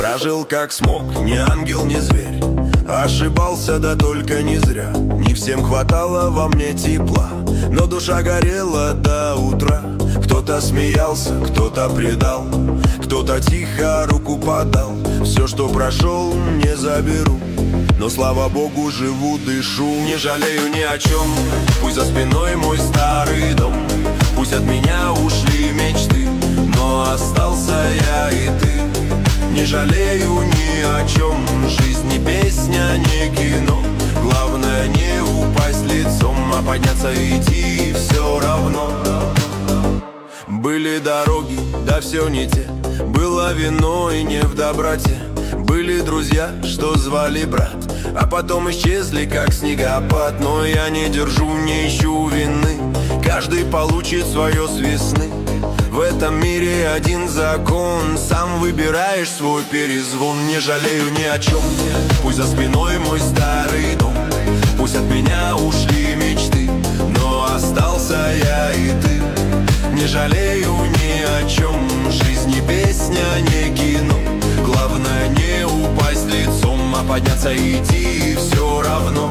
Прожил как смог, ни ангел, ни зверь. Ошибался, да только не зря. Не всем хватало во мне тепла, но душа горела до утра. Кто-то смеялся, кто-то предал, кто-то тихо руку подал. Все, что прошел, не заберу, но слава Богу, живу, дышу. Не жалею ни о чем, пусть за спиной мой старый дом, пусть от меня ушли мечты, но остался я и ты. Не жалею ни о чем, жизнь не песня, не кино. Главное не упасть лицом, а подняться и идти все равно. Были дороги, да все не те, было вино и не в доброте. Были друзья, что звали брат, а потом исчезли, как снегопад. Но я не держу, не ищу вины, каждый получит свое с весны. В этом мире один закон, сам выбираешь свой перезвон. Не жалею ни о чем, пусть за спиной мой старый дом, пусть от меня ушли мечты, но остался я и ты. Не жалею ни о чем, жизнь не песня, не кино. Главное не упасть лицом, а подняться и идти все равно.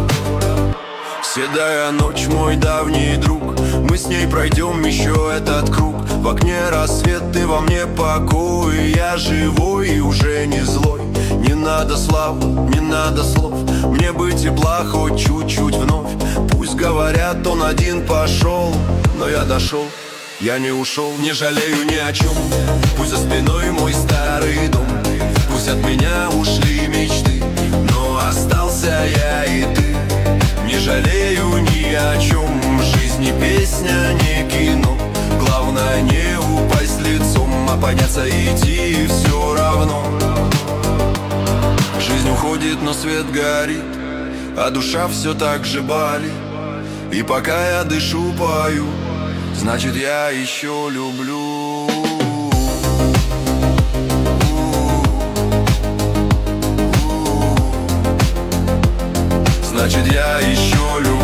Седая ночь, мой давний друг, мы с ней пройдем еще этот круг. В окне рассвет, ты во мне покой. Я живой и уже не злой. Не надо слав, не надо слов, мне бы тепла хоть чуть-чуть вновь. Пусть говорят, он один пошел, но я дошел, я не ушел. Не жалею ни о чем, пусть за спиной мой старый дом, пусть от меня ушли мечты, но остался я и ты. Не жалею ни о чем, жизнь не песня, не кино. Главное не упасть лицом, а подняться и идти все равно. Жизнь уходит, но свет горит, а душа все так же болит. И пока я дышу, пою, значит я еще люблю. Значит я еще люблю.